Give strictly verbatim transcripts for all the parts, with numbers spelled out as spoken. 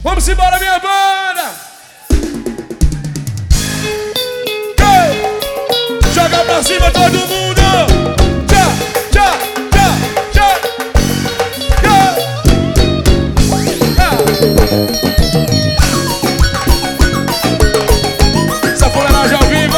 Vamos embora, minha banda! Go! Joga pra cima todo mundo! Tchá, tchá, tchá, tchá! Go! Ah. Essa fuleiragem ao vivo!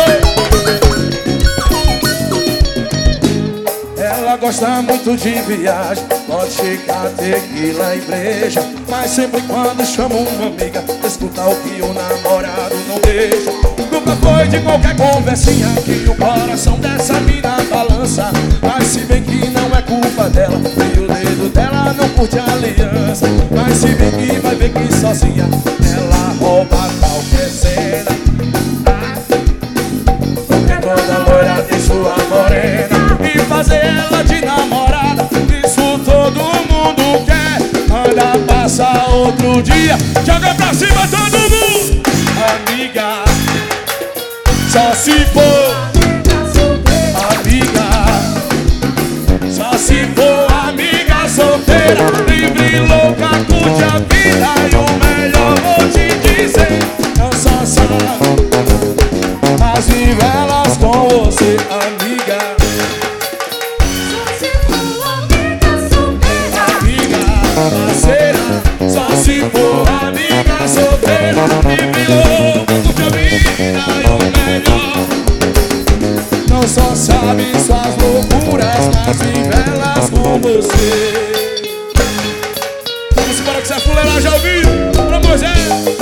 Ela gosta muito de viagem, pode chegar, tequila e breja, mas sempre quando chama uma amiga, escuta o que o namorado não deixa. Nunca foi de qualquer conversinha que o coração dessa mina balança, mas se bem que não é culpa dela, e o dedo dela não curte a aliança. Mas se bem que vai ver que sozinha ela rouba qualquer cena. Porque toda loira tem sua morena, e fazer ela de namorada, isso todo mundo quer. Manda passar outro dia, joga pra cima todo mundo. Amiga, só se for amiga, só se for amiga solteira, livre, louca, curte a vida. E o melhor vou te dizer, não só sabe as vivelas com você, amiga. Só se for amiga solteira, livre, louca, curte a vida. E o melhor, não só sabe suas loucuras, mas vivelas com você. Vamos embora que essa fuleiragem ao vivo pra Moisés.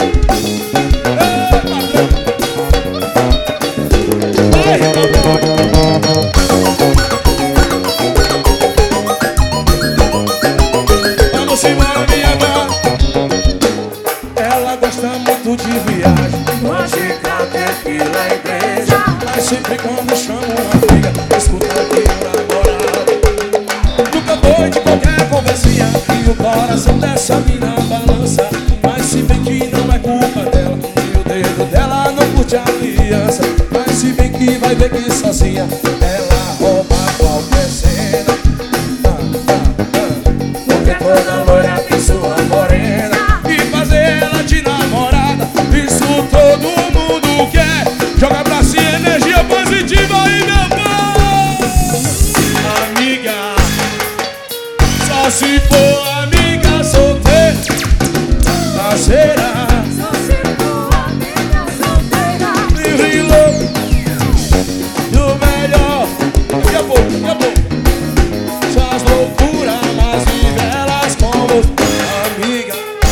Vamos embora, minha mãe. Ela gosta muito de viagem, música, tequila e igreja, mas sempre quando chama uma amiga, escuta aqui o namorado. Nunca foi de qualquer conversinha que o coração dessa mina balança, mas se bem que não é culpa dela, e o dedo dela não curte a aliança. Mas se bem que vai ver que sozinha ela rouba qualquer cena. ah, ah, ah. Porque toda loira tem sua morena, e fazer ela de namorada, isso todo mundo quer. Joga pra cima, energia positiva aí, meu pai. Amiga, só se for amiga solteira, parceira, Só se for amiga solteira, livre, louco, e o melhor, daqui a pouco, daqui a pouco, suas loucuras, mas vive elas com você, amiga.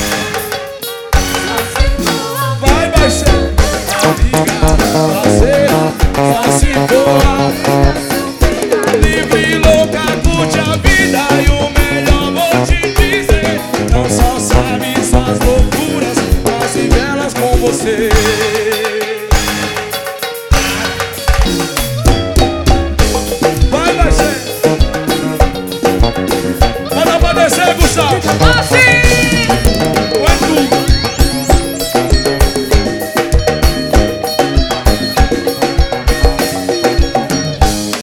só se for Vai baixar, amiga, parceira, só se for amiga solteira, livre, louca, curte a vida. E o melhor vou te dizer, não só sabe suas loucuras, mas vive elas com você. Vai baixar, manda pra descer, Gustavo. assim.